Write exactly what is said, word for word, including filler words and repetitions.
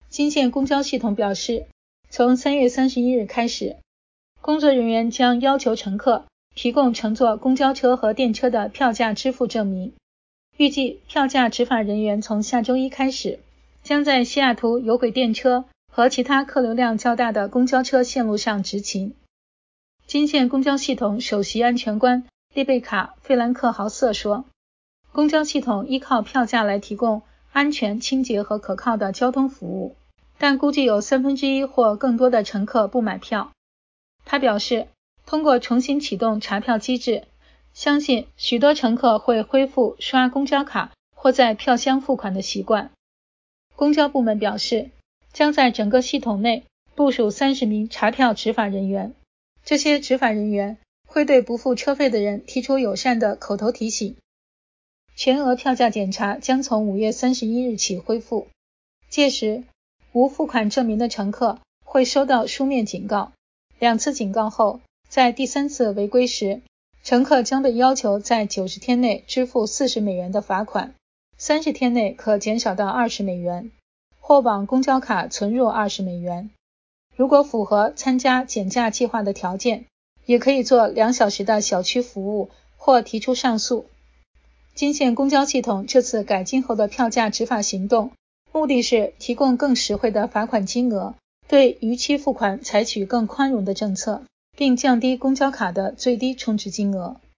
金县公交系统表示，从三月三十一日开始，工作人员将要求乘客提供乘坐公交车和电车的票价支付证明。预计票价执法人员从下周一开始，将在西雅图有轨电车和其他客流量较大的公交车线路上执勤。金县公交系统首席安全官丽贝卡·费兰克豪瑟说，公交系统依靠票价来提供安全、清洁和可靠的交通服务，但估计有三分之一或更多的乘客不买票。他表示，通过重新启动查票机制，相信许多乘客会恢复刷公交卡或在票箱付款的习惯。公交部门表示，将在整个系统内部署三十名查票执法人员，这些执法人员会对不付车费的人提出友善的口头提醒。全额票价检查将从五月三十一日起恢复，届时无付款证明的乘客会收到书面警告，两次警告后，在第三次违规时，乘客将被要求在九十天内支付四十美元的罚款，三十天内可减少到二十美元，或往公交卡存入二十美元。如果符合参加减价计划的条件，也可以做两小时的小区服务或提出上诉。金县公交系统这次改进后的票价执法行动，目的是提供更实惠的罚款金额，对逾期付款采取更宽容的政策，并降低公交卡的最低充值金额。